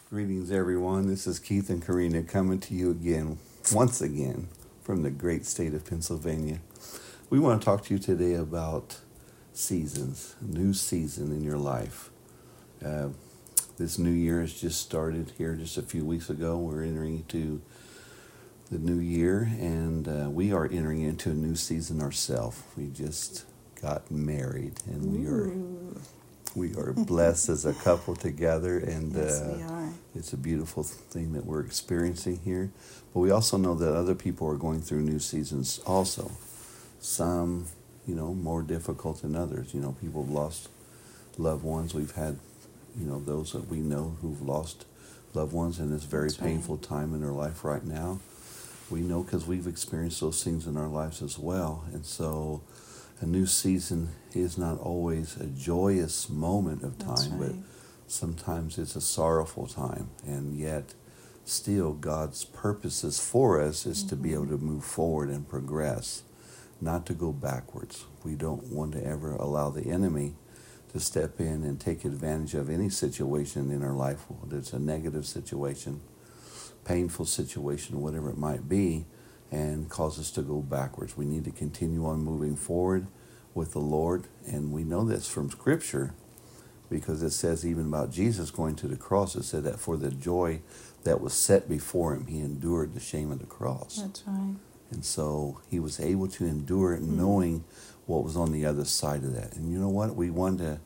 Greetings, everyone. This is Keith and Karina coming to you again, once again, from the great state of Pennsylvania. We want to talk to you today about seasons, a new season in your life. This new year has just started here just a few weeks ago. We're entering into the new year, and we are entering into a new season ourselves. We just got married, and we are blessed as a couple together, and yes, we are. It's a beautiful thing that we're experiencing here. But we also know that other people are going through new seasons also. Some, more difficult than others. People have lost loved ones. We've had, those that we know who've lost loved ones in this very That's right. painful time in their life right now. We know because we've experienced those things in our lives as well. And so a new season is not always a joyous moment of time, That's right. but sometimes it's a sorrowful time. And yet, still, God's purposes for us is to be able to move forward and progress, not to go backwards. We don't want to ever allow the enemy to step in and take advantage of any situation in our life, whether it's a negative situation, painful situation, whatever it might be, and cause us to go backwards. We need to continue on moving forward with the Lord, and we know that's from Scripture because it says even about Jesus going to the cross, it said that for the joy that was set before him, he endured the shame of the cross. That's right. And so he was able to endure it knowing what was on the other side of that. And you know what? We want to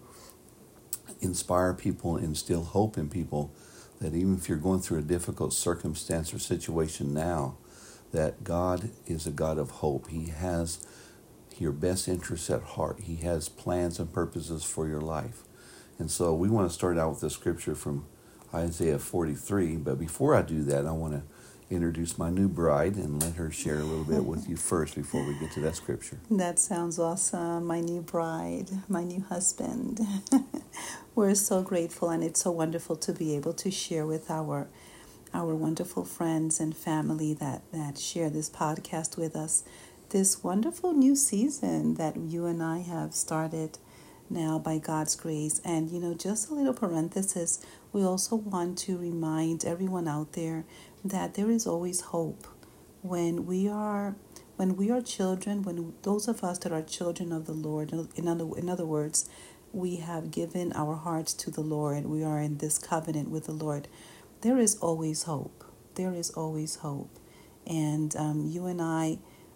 inspire people, instill hope in people that even if you're going through a difficult circumstance or situation now, that God is a God of hope. He has your best interests at heart. He has plans and purposes for your life. And so we want to start out with the scripture from Isaiah 43. But before I do that, I want to introduce my new bride and let her share a little bit with you first before we get to that scripture. That sounds awesome. My new bride, my new husband. We're so grateful, and it's so wonderful to be able to share with our wonderful friends and family that share this podcast with us, this wonderful new season that you and I have started now by God's grace. And, just a little parenthesis, we also want to remind everyone out there that there is always hope. When we are children, when those of us that are children of the Lord, in other words, we have given our hearts to the Lord, we are in this covenant with the Lord, there is always hope. There is always hope. And you and I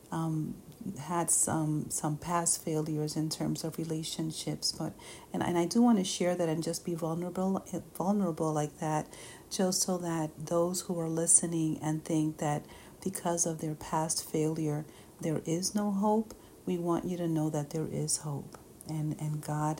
had some past failures in terms of relationships, but and I do want to share that and just be vulnerable like that, just so that those who are listening and think that because of their past failure there is no hope, we want you to know that there is hope, and God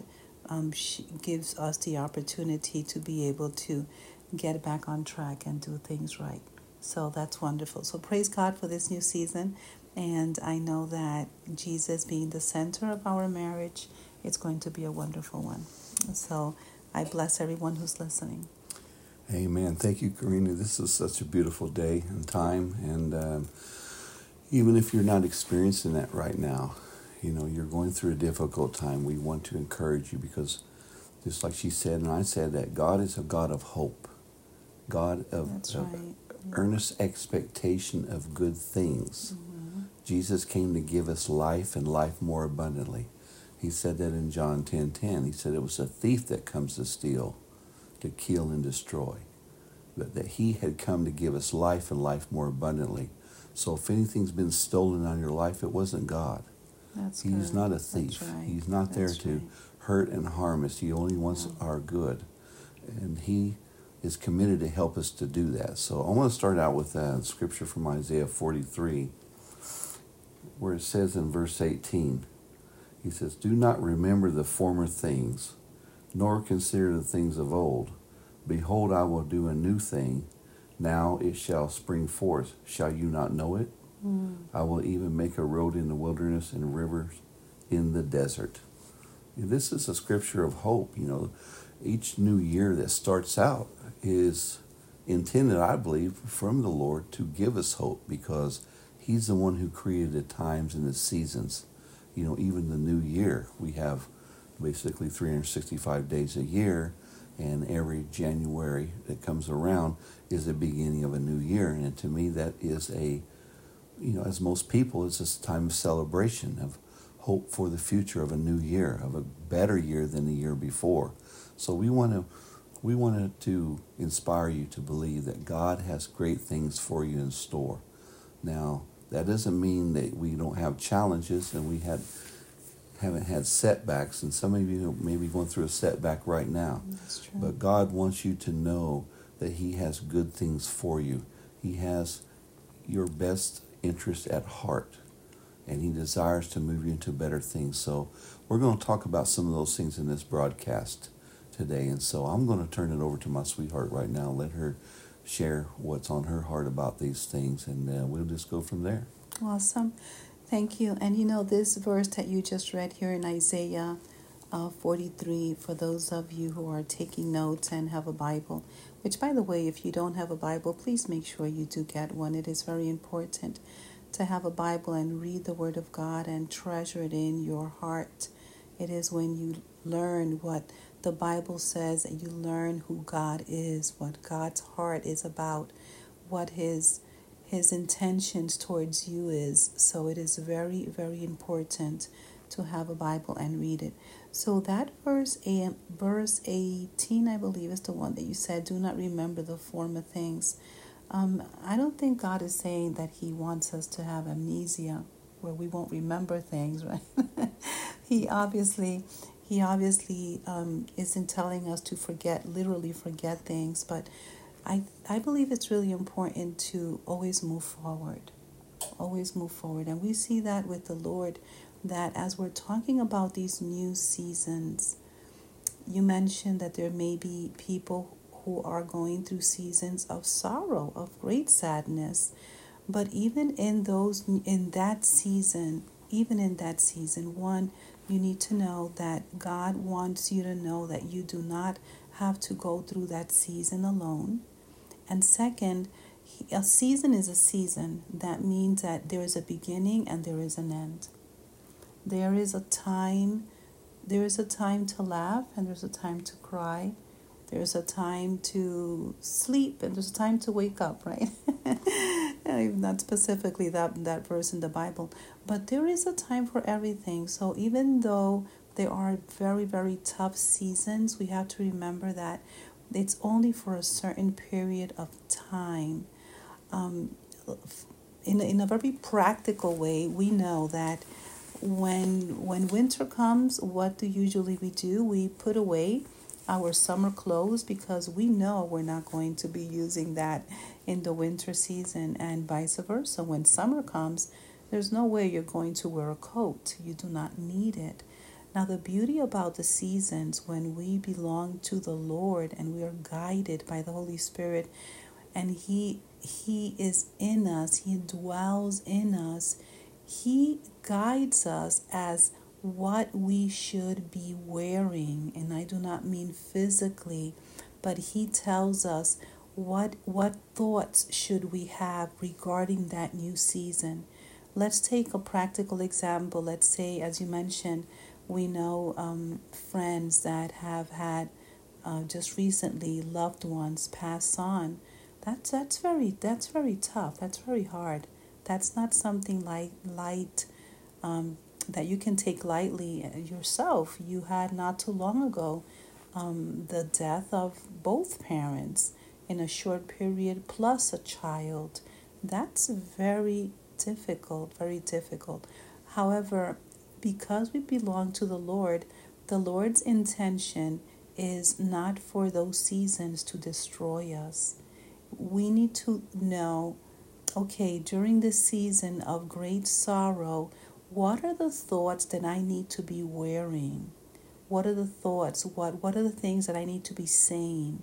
gives us the opportunity to be able to get back on track and do things right. So that's wonderful. So praise God for this new season. And I know that Jesus being the center of our marriage, it's going to be a wonderful one. So I bless everyone who's listening. Amen. Thank you, Karina. This is such a beautiful day and time. And even if you're not experiencing that right now, you're going through a difficult time, we want to encourage you because just like she said and I said, that God is a God of hope, God of earnest expectation of good things. Jesus came to give us life and life more abundantly. He said that in John 10:10. He said it was a thief that comes to steal, to kill and destroy, but that he had come to give us life and life more abundantly. So if anything's been stolen out of your life, it wasn't God. He's not a thief. Right. He's not there to hurt and harm us. He only wants our good. And he is committed to help us to do that. So I want to start out with scripture from Isaiah 43, where it says in verse 18, he says, "Do not remember the former things, nor consider the things of old. Behold, I will do a new thing. Now it shall spring forth. Shall you not know it? I will even make a road in the wilderness and rivers in the desert." This is a scripture of hope. Each new year that starts out is intended, I believe, from the Lord to give us hope, because he's the one who created the times and the seasons. Even the new year, we have basically 365 days a year, And every January that comes around is the beginning of a new year. And to me, that is as most people, it's just a time of celebration, of hope for the future, of a new year, of a better year than the year before. So we wanted to inspire you to believe that God has great things for you in store. Now, that doesn't mean that we don't have challenges and we haven't had setbacks, and some of you may be going through a setback right now. That's true. But God wants you to know that He has good things for you. He has your best interest at heart, and He desires to move you into better things. So we're going to talk about some of those things in this broadcast today. And so I'm going to turn it over to my sweetheart right now, let her share what's on her heart about these things, and we'll just go from there. Awesome. Thank you. And this verse that you just read here in Isaiah 43, for those of you who are taking notes and have a Bible, which, by the way, if you don't have a Bible, please make sure you do get one. It is very important to have a Bible and read the Word of God and treasure it in your heart. It is when you learn what the Bible says that you learn who God is, what God's heart is about, what His intentions towards you is. So it is very, very important to have a Bible and read it. So that verse 18, I believe, is the one that you said, do not remember the former things. I don't think God is saying that He wants us to have amnesia, where we won't remember things, right? He obviously isn't telling us to literally forget things, but I believe it's really important to always move forward. Always move forward. And we see that with the Lord, that as we're talking about these new seasons, you mentioned that there may be people who are going through seasons of sorrow, of great sadness. But even in that season, one, you need to know that God wants you to know that you do not have to go through that season alone. And second, a season is a season. That means that there is a beginning and there is an end. There is a time to laugh and there's a time to cry. There's a time to sleep and there's a time to wake up, right? Not specifically that verse in the Bible, but there is a time for everything. So even though there are very, very tough seasons, we have to remember that it's only for a certain period of time. In a very practical way, we know that when winter comes, what do usually we do? We put away our summer clothes because we know we're not going to be using that in the winter season, and vice versa. When summer comes, there's no way you're going to wear a coat. You do not need it. Now, the beauty about the seasons, when we belong to the Lord and we are guided by the Holy Spirit, and He is in us, He dwells in us, He guides us as what we should be wearing. And I do not mean physically, but He tells us what thoughts should we have regarding that new season. Let's take a practical example. Let's say, as you mentioned, we know friends that have had just recently loved ones pass on. That's very tough. That's very hard. That's not something light that you can take lightly yourself. You had not too long ago the death of both parents in a short period plus a child. That's very difficult, very difficult. However, because we belong to the Lord's intention is not for those seasons to destroy us. We need to know, okay, during this season of great sorrow, what are the thoughts that I need to be wearing? What are the thoughts? What are the things that I need to be saying?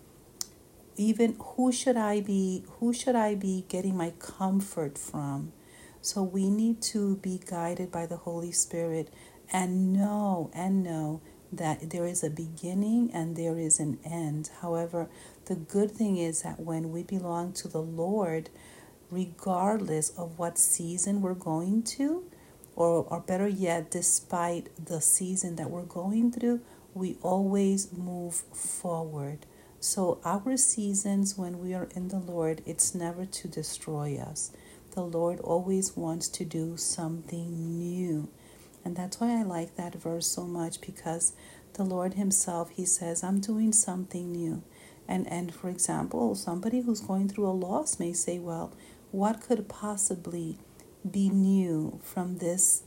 Even who should I be getting my comfort from? So we need to be guided by the Holy Spirit and know that there is a beginning and there is an end. However, the good thing is that when we belong to the Lord, regardless of what season we're going to, or better yet, despite the season that we're going through, we always move forward. So our seasons when we are in the Lord, it's never to destroy us. The Lord always wants to do something new. And that's why I like that verse so much, because the Lord himself, he says, I'm doing something new. And for example, somebody who's going through a loss may say, well, what could possibly be new from this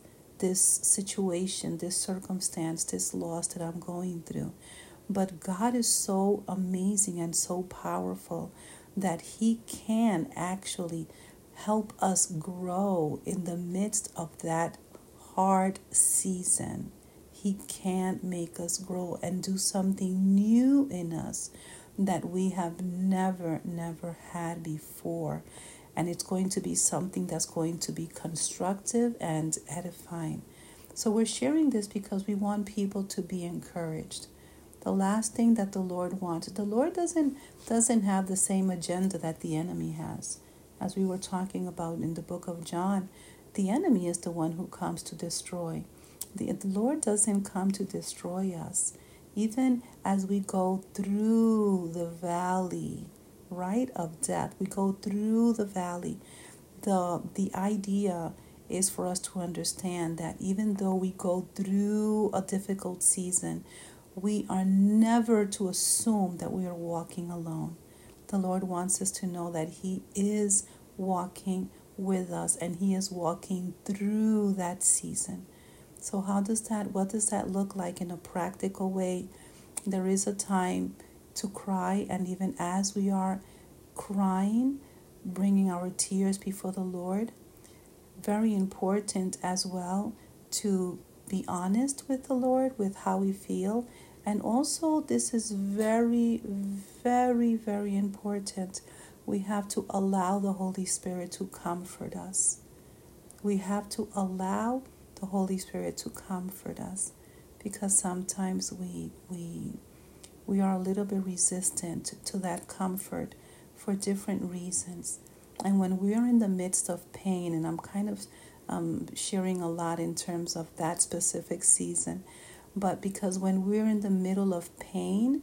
situation, this circumstance, this loss that I'm going through? But God is so amazing and so powerful that he can actually help us grow in the midst of that hard season. He can make us grow and do something new in us that we have never had before. And it's going to be something that's going to be constructive and edifying. So we're sharing this because we want people to be encouraged. The last thing that the Lord wants, the Lord doesn't have the same agenda that the enemy has. As we were talking about in the book of John, the enemy is the one who comes to destroy. The Lord doesn't come to destroy us. Even as we go through the valley, right, of death, we go through the valley. The idea is for us to understand that even though we go through a difficult season, we are never to assume that we are walking alone. The Lord wants us to know that he is walking with us and he is walking through that season. So what does that look like in a practical way? There is a time to cry, and even as we are crying, bringing our tears before the Lord, very important as well to be honest with the Lord with how we feel. And also, this is very, very, very important. We have to allow the Holy Spirit to comfort us. We have to allow the Holy Spirit to comfort us, because sometimes we are a little bit resistant to that comfort for different reasons. And when we are in the midst of pain, and I'm kind of sharing a lot in terms of that specific season, but because when we're in the middle of pain,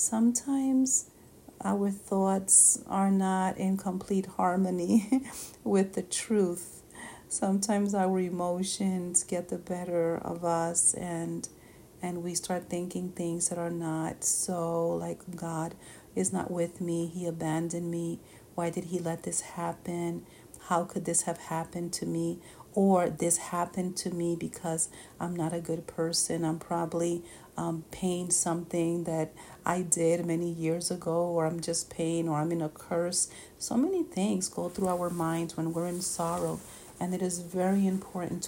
sometimes our thoughts are not in complete harmony with the truth. Sometimes our emotions get the better of us, and we start thinking things that are not so, like, God is not with me, he abandoned me, why did he let this happen, how could this have happened to me, or this happened to me because I'm not a good person, I'm probably paying something that I did many years ago, or I'm just paying, or I'm in a curse. So many things go through our minds when we're in sorrow. And it is very important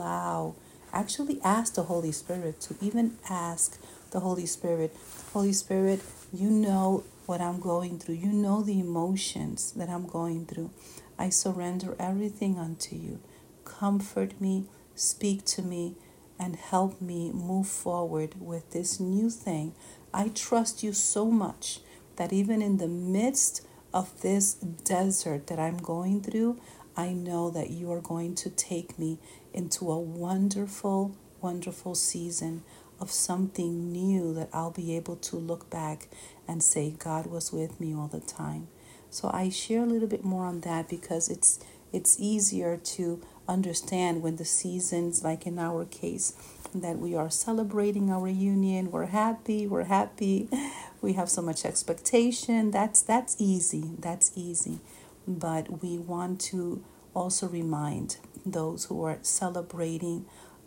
to actually ask the Holy Spirit, to even ask the Holy Spirit, Holy Spirit, you know what I'm going through. You know the emotions that I'm going through. I surrender everything unto you. Comfort me, speak to me, and help me move forward with this new thing. I trust you so much that even in the midst of this desert that I'm going through, I know that you are going to take me into a wonderful, wonderful season of something new that I'll be able to look back and say, God was with me all the time. So I share a little bit more on that because it's easier to understand when the seasons, like in our case, that we are celebrating our union, we're happy, we have so much expectation. That's easy. But we want to also remind those who are celebrating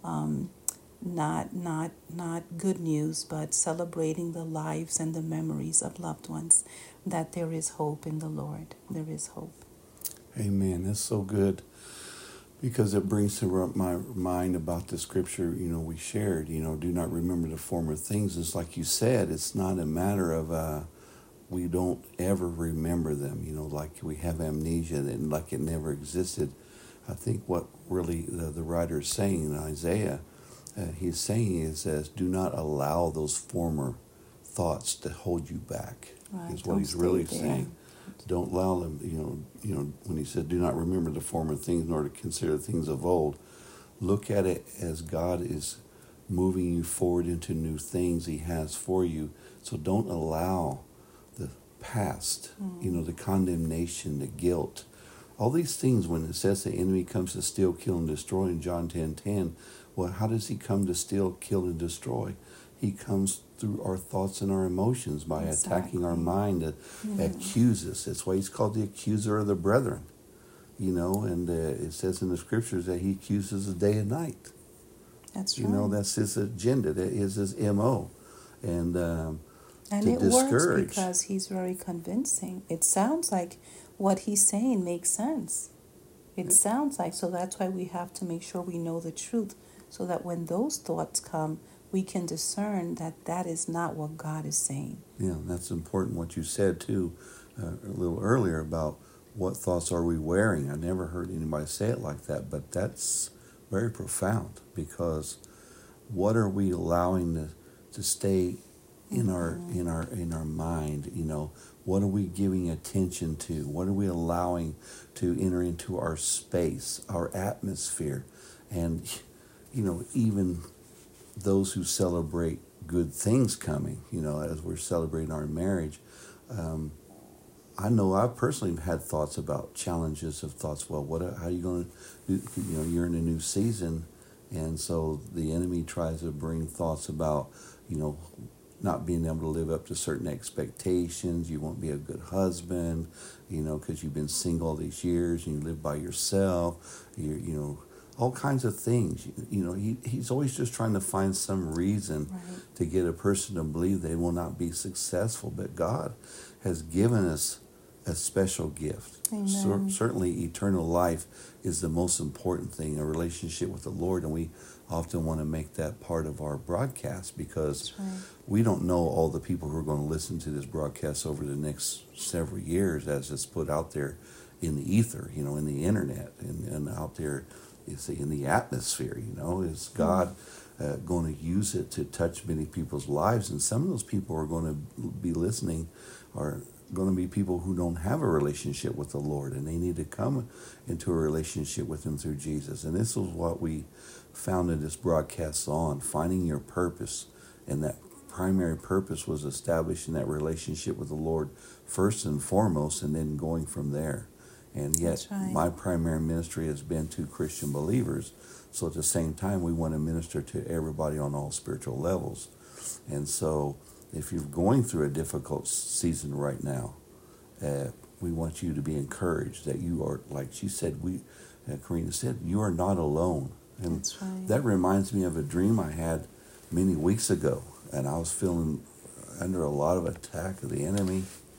not good news, but celebrating the lives and the memories of loved ones, that there is hope in the Lord. There is hope. Amen. That's so good, because it brings to my mind about the scripture, we shared, do not remember the former things. It's like you said, it's not a matter of we don't ever remember them, like we have amnesia and like it never existed. I think what really the writer is saying in Isaiah, he's saying is do not allow those former thoughts to hold you back. Right. Is what he's really saying. Don't allow them, when he said, do not remember the former things nor to consider things of old. Look at it as God is moving you forward into new things He has for you. So don't allow the past, the condemnation, the guilt, all these things. When it says the enemy comes to steal, kill, and destroy in John 10:10, well, how does he come to steal, kill, and destroy? He comes through our thoughts and our emotions by attacking our mind to accuse us. That's why he's called the accuser of the brethren. And it says in the scriptures that he accuses us day and night. That's right. That's his agenda. That is his MO. And it discourage. Works because he's very convincing. It sounds like what he's saying makes sense. It sounds like, so that's why we have to make sure we know the truth, so that when those thoughts come, we can discern that that is not what God is saying. Yeah, that's important what you said too a little earlier about what thoughts are we wearing. I never heard anybody say it like that, but that's very profound, because what are we allowing to stay in our mind? What are we giving attention to? What are we allowing to enter into our space, our atmosphere? And even those who celebrate good things coming, as we're celebrating our marriage, I know I personally have had thoughts about challenges of thoughts. Well, how are you going to do? You're in a new season, and so the enemy tries to bring thoughts about, not being able to live up to certain expectations. You won't be a good husband, because you've been single all these years and you live by yourself. All kinds of things. He's always just trying to find some reason to get a person to believe they will not be successful. But God has given us a special gift. Certainly eternal life is the most important thing, a relationship with the Lord, and we often want to make that part of our broadcast, because we don't know all the people who are going to listen to this broadcast over the next several years as it's put out there in the ether, in the internet, and out there in the atmosphere. Is God going to use it to touch many people's lives? And some of those people are going to be listening are going to be people who don't have a relationship with the Lord, and they need to come into a relationship with Him through Jesus. And this is what we founded this broadcast on, finding your purpose. And that primary purpose was establishing that relationship with the Lord first and foremost, and then going from there. And yet my primary ministry has been to Christian believers. So at the same time, we want to minister to everybody on all spiritual levels. And so if you're going through a difficult season right now, we want you to be encouraged that you are, like she said, Karina said, you are not alone. And that reminds me of a dream I had many weeks ago. And I was feeling under a lot of attack of the enemy.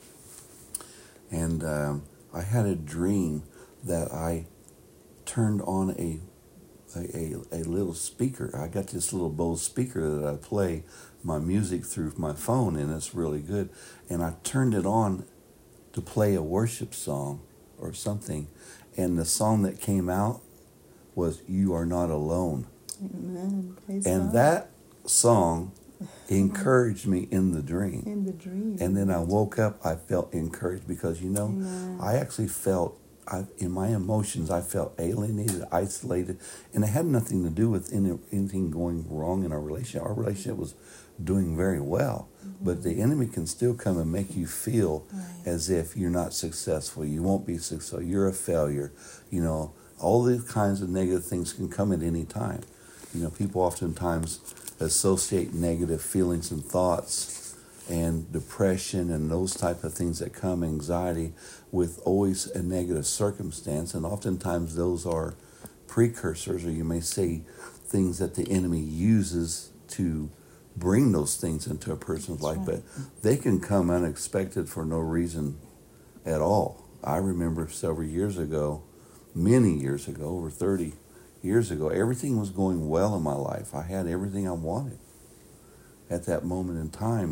And I had a dream that I turned on a little speaker. I got this little Bose speaker that I play my music through my phone, and it's really good. And I turned it on to play a worship song or something, and the song that came out was "You Are Not Alone." Amen. Praise and God. That song encouraged me in the dream. In the dream. And then I woke up, I felt encouraged, because, Amen. I actually felt, in my emotions, I felt alienated, isolated, and it had nothing to do with anything going wrong in our relationship. Our relationship was doing very well, but the enemy can still come and make you feel as if you're not successful, you won't be successful, you're a failure. All these kinds of negative things can come at any time. People oftentimes associate negative feelings and thoughts and depression and those type of things that come, anxiety, with always a negative circumstance. And oftentimes those are precursors, or you may say things that the enemy uses to bring those things into a person's life. But they can come unexpected for no reason at all. I remember several years ago, many years ago, over 30 years ago, everything was going well in my life. I had everything I wanted at that moment in time.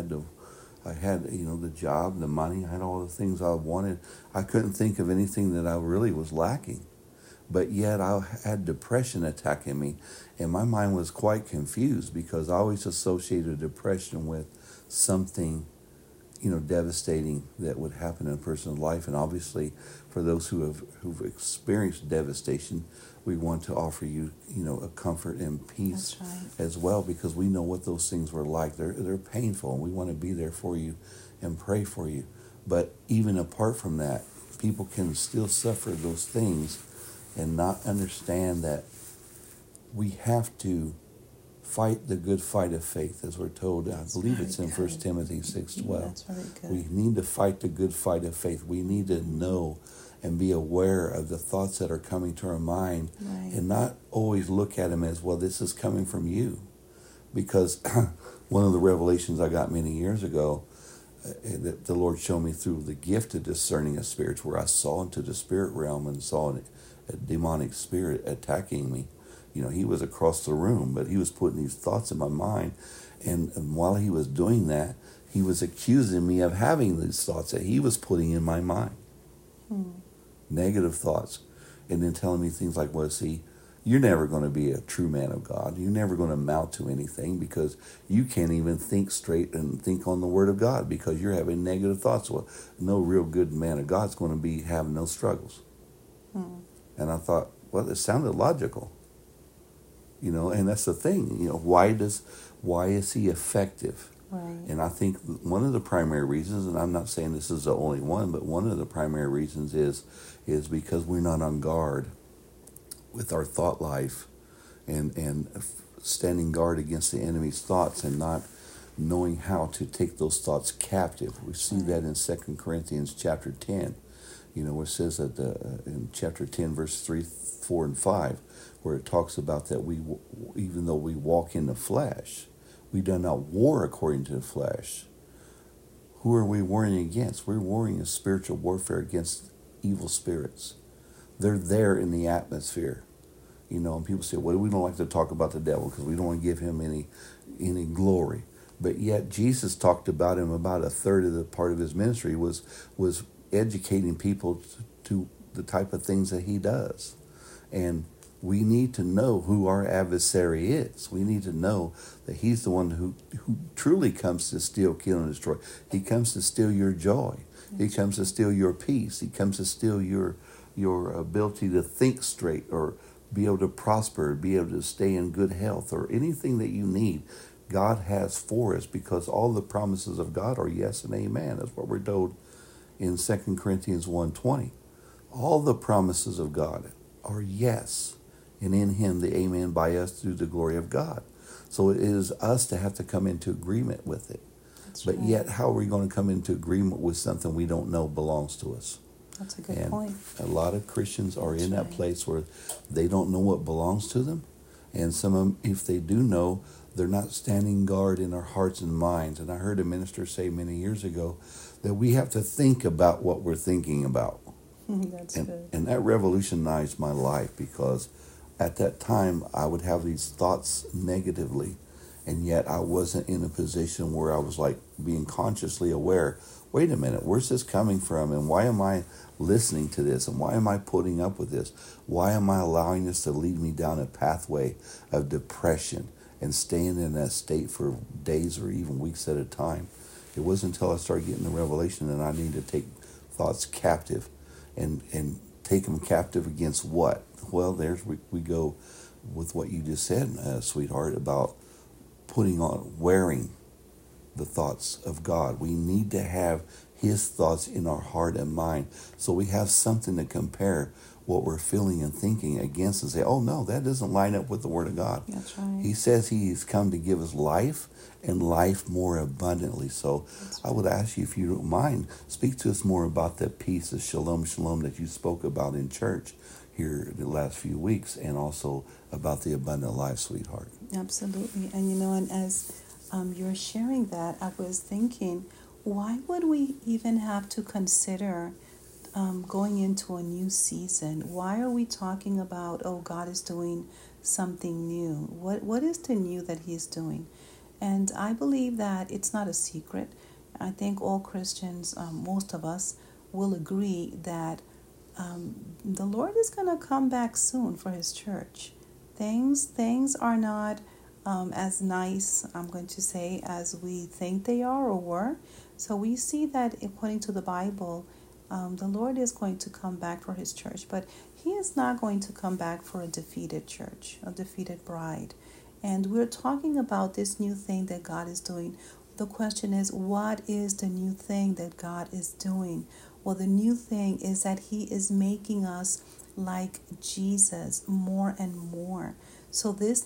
I had the job, the money, I had all the things I wanted. I couldn't think of anything that I really was lacking. But yet I had depression attacking me, and my mind was quite confused, because I always associated depression with something devastating that would happen in a person's life. And obviously, for those who've experienced devastation, we want to offer you, a comfort and peace as well, because we know what those things were like. They're painful, and we want to be there for you and pray for you. But even apart from that, people can still suffer those things and not understand that we have to fight the good fight of faith, as we're told. I believe it's in 1 Timothy 6:12. That's very good. We need to fight the good fight of faith. We need to know and be aware of the thoughts that are coming to our mind, and not always look at them as, well, this is coming from you. Because one of the revelations I got many years ago, that the Lord showed me through the gift of discerning of spirits, where I saw into the spirit realm and saw a demonic spirit attacking me. He was across the room, but he was putting these thoughts in my mind. And while he was doing that, he was accusing me of having these thoughts that he was putting in my mind. Negative thoughts. And then telling me things like, well, see, you're never going to be a true man of God. You're never going to amount to anything, because you can't even think straight and think on the Word of God, because you're having negative thoughts. Well, no real good man of God's going to be having no struggles. And I thought, well, it sounded logical. And that's the thing. Why is he effective? Right. And I think one of the primary reasons, and I'm not saying this is the only one, but one of the primary reasons is because we're not on guard with our thought life, and standing guard against the enemy's thoughts, and not knowing how to take those thoughts captive. We see that in 2 Corinthians chapter 10, where it says that in chapter 10, verse 3, 4, and 5, where it talks about that even though we walk in the flesh, we do not war according to the flesh. Who are we warring against? We're warring a spiritual warfare against evil spirits. They're there in the atmosphere. And people say, well, we don't like to talk about the devil because we don't want to give him any glory. But yet Jesus talked about him. About a third of the part of his ministry was educating people to the type of things that he does. And we need to know who our adversary is. We need to know that he's the one who truly comes to steal, kill, and destroy. He comes to steal your joy. He comes to steal your peace. He comes to steal your ability to think straight, or be able to prosper, be able to stay in good health, or anything that you need. God has for us, because all the promises of God are yes and amen. That's what we're told in 2 Corinthians 1:20. All the promises of God are yes, and in him the amen by us through the glory of God. So it is us to have to come into agreement with it. But yet, how are we going to come into agreement with something we don't know belongs to us? That's a good point. A lot of Christians are in that place where they don't know what belongs to them. And some of them, if they do know, they're not standing guard in our hearts and minds. And I heard a minister say many years ago that we have to think about what we're thinking about. That's good. And that revolutionized my life, because at that time I would have these thoughts negatively, and yet I wasn't in a position where I was like being consciously aware, wait a minute, where's this coming from, and why am I listening to this, and why am I putting up with this? Why am I allowing this to lead me down a pathway of depression and staying in that state for days or even weeks at a time? It wasn't until I started getting the revelation that I need to take thoughts captive, and take them captive against what? Well, there's we go with what you just said, sweetheart, about wearing the thoughts of God. We need to have his thoughts in our heart and mind, so we have something to compare what we're feeling and thinking against, and say, oh no, that doesn't line up with the Word of God. That's right. He says he's come to give us life, and life more abundantly. So I would ask you, if you don't mind, speak to us more about that peace of shalom, shalom that you spoke about in church here the last few weeks, and also about the abundant life, sweetheart. Absolutely. And and as you're sharing that, I was thinking, why would we even have to consider going into a new season? Why are we talking about, oh, God is doing something new? What is the new that he's doing? And I believe that it's not a secret. I think all Christians, most of us, will agree that the Lord is going to come back soon for his church. Things are not as nice, I'm going to say, as we think they are or were. So we see that according to the Bible, the Lord is going to come back for his church, but he is not going to come back for a defeated church, a defeated bride. And we're talking about this new thing that God is doing. The question is, what is the new thing that God is doing? Well, the new thing is that he is making us like Jesus more and more. So this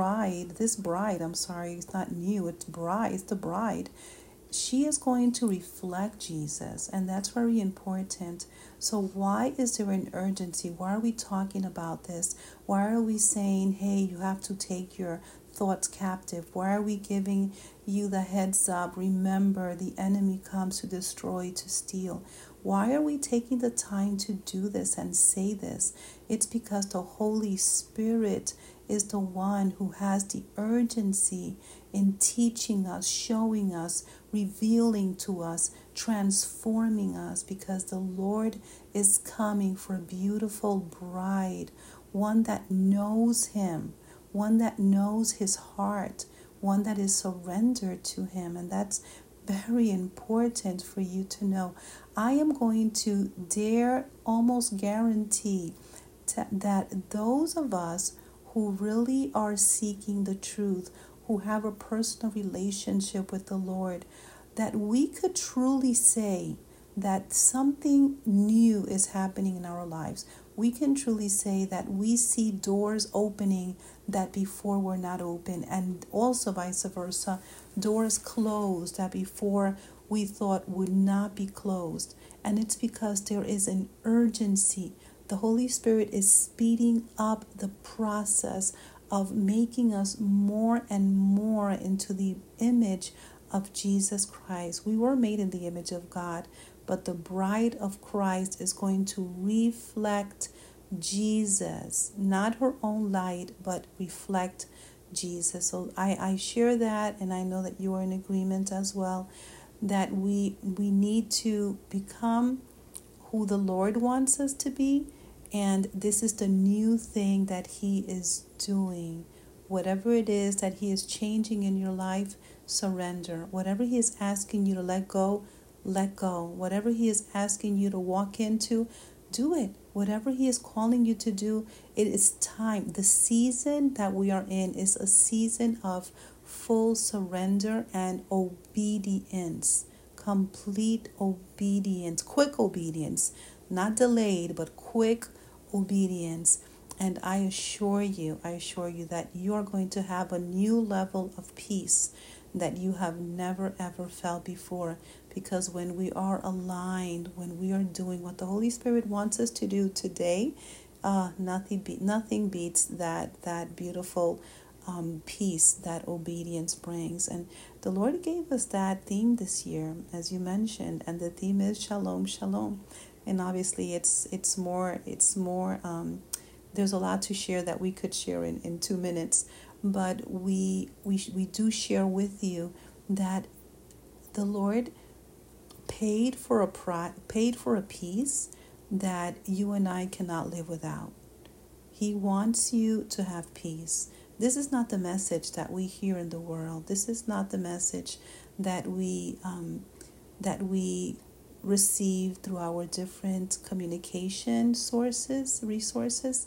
bride, I'm sorry, it's not new, it's the bride. She is going to reflect Jesus, and that's very important. So why is there an urgency? Why are we talking about this? Why are we saying, hey, you have to take your thoughts captive? Why are we giving you the heads up? Remember, the enemy comes to destroy, to steal. Why are we taking the time to do this and say this? It's because the Holy Spirit is the one who has the urgency in teaching us, showing us, revealing to us, transforming us, because the Lord is coming for a beautiful bride, one that knows him, one that knows his heart, one that is surrendered to him. And that's very important for you to know. I am going to dare almost guarantee that those of us who really are seeking the truth, who have a personal relationship with the Lord, that we could truly say that something new is happening in our lives. We can truly say that we see doors opening that before were not open, and also vice versa, doors closed that before we thought would not be closed. And it's because there is an urgency. The Holy Spirit is speeding up the process of making us more and more into the image of Jesus Christ. We were made in the image of God, but the bride of Christ is going to reflect Jesus, not her own light, but reflect Jesus. So I share that, and I know that you are in agreement as well, that we need to become who the Lord wants us to be, and this is the new thing that he is doing. Whatever it is that he is changing in your life, surrender. Whatever he is asking you to let go, let go. Whatever he is asking you to walk into, do it. Whatever he is calling you to do, it is time. The season that we are in is a season of full surrender and obedience. Complete obedience. Quick obedience. Not delayed, but quick obedience. And I assure you that you are going to have a new level of peace that you have never ever felt before. Because when we are aligned, when we are doing what the Holy Spirit wants us to do today, nothing beats that beautiful peace that obedience brings. And the Lord gave us that theme this year, as you mentioned, and the theme is Shalom, Shalom. And obviously, it's more. There's a lot to share that we could share in 2 minutes, but we do share with you that the Lord paid for a peace that you and I cannot live without. He wants you to have peace. This is not the message that we hear in the world. This is not the message that we receive through our different communication resources.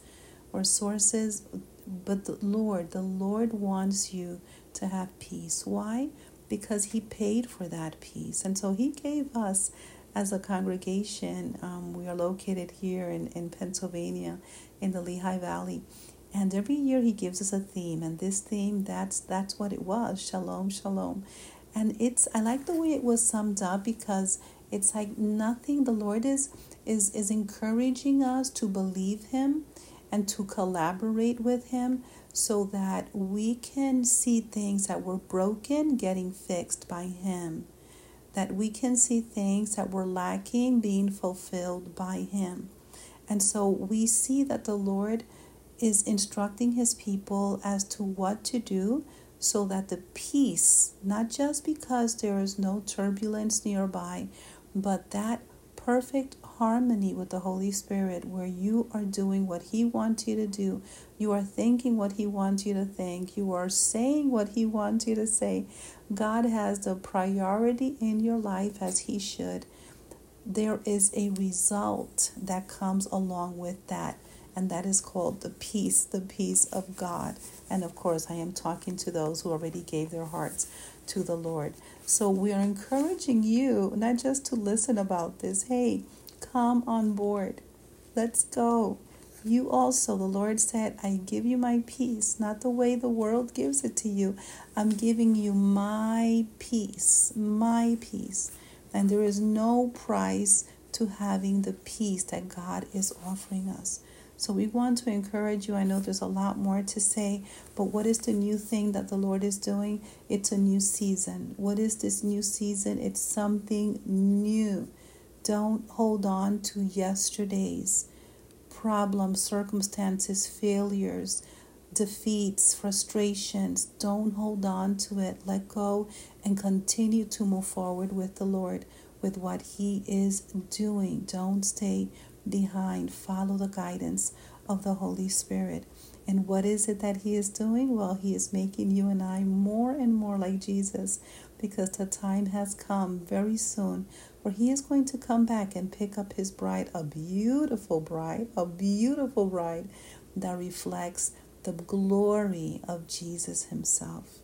But the Lord wants you to have peace. Why? Because he paid for that peace. And so he gave us, as a congregation, we are located here in Pennsylvania, in the Lehigh Valley. And every year he gives us a theme. And this theme, that's what it was. Shalom, Shalom. And I like the way it was summed up, because it's like nothing. The Lord is encouraging us to believe him and to collaborate with him, so that we can see things that were broken getting fixed by him, that we can see things that were lacking being fulfilled by him. And so we see that the Lord is instructing his people as to what to do, so that the peace, not just because there is no turbulence nearby, but that perfect harmony with the Holy Spirit, where you are doing what He wants you to do. You are thinking what He wants you to think. You are saying what He wants you to say. God has the priority in your life as He should. There is a result that comes along with that, and that is called the peace of God. And of course, I am talking to those who already gave their hearts to the Lord. So we are encouraging you not just to listen about this. Hey, come on board. Let's go. You also, the Lord said, I give you my peace, not the way the world gives it to you. I'm giving you my peace, my peace. And there is no price to having the peace that God is offering us. So we want to encourage you. I know there's a lot more to say, but what is the new thing that the Lord is doing? It's a new season. What is this new season? It's something new. Don't hold on to yesterday's problems, circumstances, failures, defeats, frustrations. Don't hold on to it. Let go and continue to move forward with the Lord, with what He is doing. Don't stay behind. Follow the guidance of the Holy Spirit. And what is it that He is doing? Well, He is making you and I more and more like Jesus, because the time has come very soon where He is going to come back and pick up His bride, a beautiful bride that reflects the glory of Jesus Himself.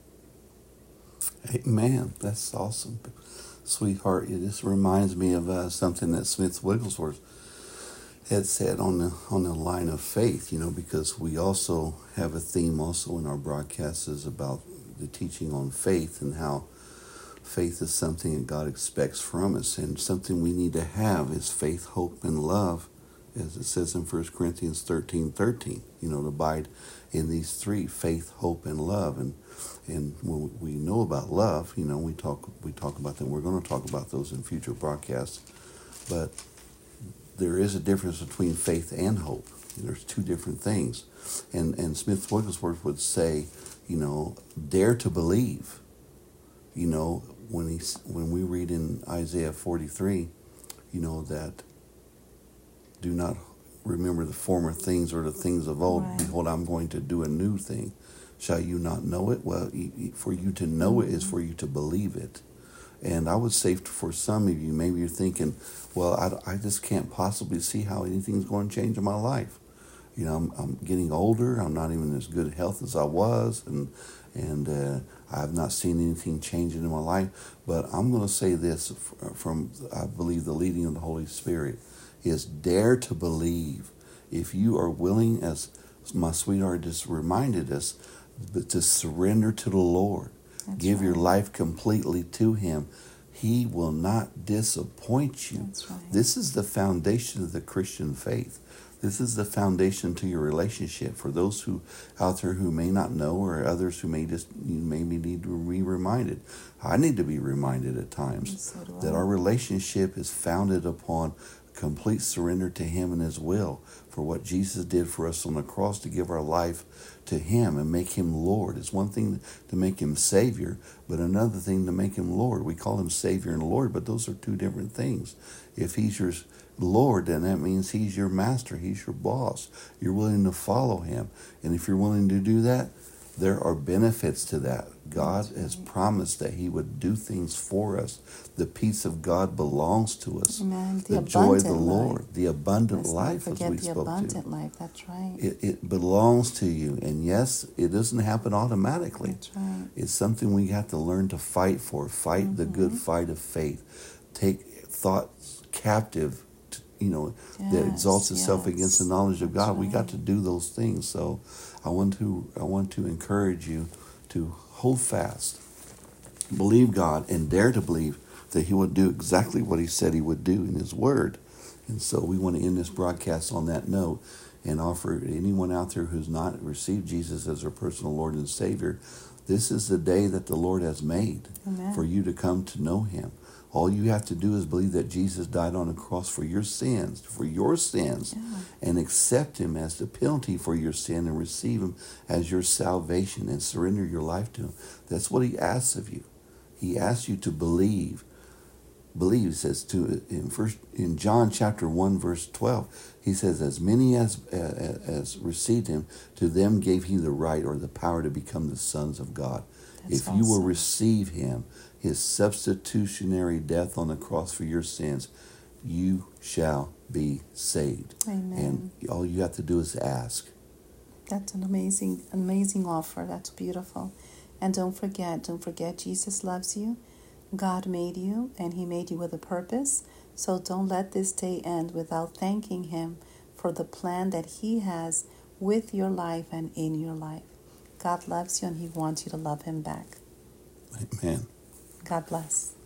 Amen. That's awesome. Sweetheart, it just reminds me of something that Smith Wigglesworth had said on the line of faith, because we also have a theme also in our broadcasts is about the teaching on faith, and how faith is something that God expects from us, and something we need to have is faith, hope, and love, as it says in 1 Corinthians 13:13. To abide in these three: faith, hope, and love. And when we know about love, we talk about them. We're going to talk about those in future broadcasts, but there is a difference between faith and hope. There's two different things. And Smith Wigglesworth would say, dare to believe. When we read in Isaiah 43, that do not remember the former things or the things of old. Right. Behold, I'm going to do a new thing. Shall you not know it? Well, for you to know it is for you to believe it. And I would say for some of you, maybe you're thinking, well, I just can't possibly see how anything's going to change in my life. I'm getting older. I'm not even as good health as I was, and I have not seen anything changing in my life. But I'm going to say this from, I believe, the leading of the Holy Spirit is dare to believe. If you are willing, as my sweetheart just reminded us, but to surrender to the Lord. That's Give right. your life completely to Him. He will not disappoint you. That's right. This is the foundation of the Christian faith. This is the foundation to your relationship. For those who out there who may not know, or others who maybe need to be reminded. I need to be reminded at times that our relationship is founded upon complete surrender to Him and His will, for what Jesus did for us on the cross, to give our life to Him and make Him Lord. It's one thing to make Him Savior, but another thing to make Him Lord. We call Him Savior and Lord, but those are two different things. If He's your Lord, then that means He's your master. He's your boss. You're willing to follow Him. And if you're willing to do that, there are benefits to that. God has promised that He would do things for us. The peace of God belongs to us. Amen. The joy of the Lord, the abundant life, as we spoke to. The abundant life, that's right. It belongs to you. And yes, it doesn't happen automatically. That's right. It's something we have to learn to fight for. Fight the good fight of faith. Take thoughts captive, that exalts itself against the knowledge of God. Right. We got to do those things. So I want to encourage you to hold fast, believe God, and dare to believe that He would do exactly what He said He would do in His Word. And so we want to end this broadcast on that note and offer anyone out there who's not received Jesus as their personal Lord and Savior, this is the day that the Lord has made. Amen. For you to come to know Him. All you have to do is believe that Jesus died on the cross for your sins, and accept Him as the penalty for your sin, and receive Him as your salvation, and surrender your life to Him. That's what He asks of you. He asks you to believe believe, it says in John chapter 1 verse 12, he says, as many as received him, to them gave he the right or the power to become the sons of God. That's If you will awesome. receive him, his substitutionary death on the cross for your sins, you shall be saved. Amen. And all you have to do is ask. That's an amazing offer. That's beautiful. And don't forget, Jesus loves you. God made you, and he made you with a purpose. So don't let this day end without thanking him for the plan that he has with your life and in your life. God loves you, and he wants you to love him back. Amen. God bless.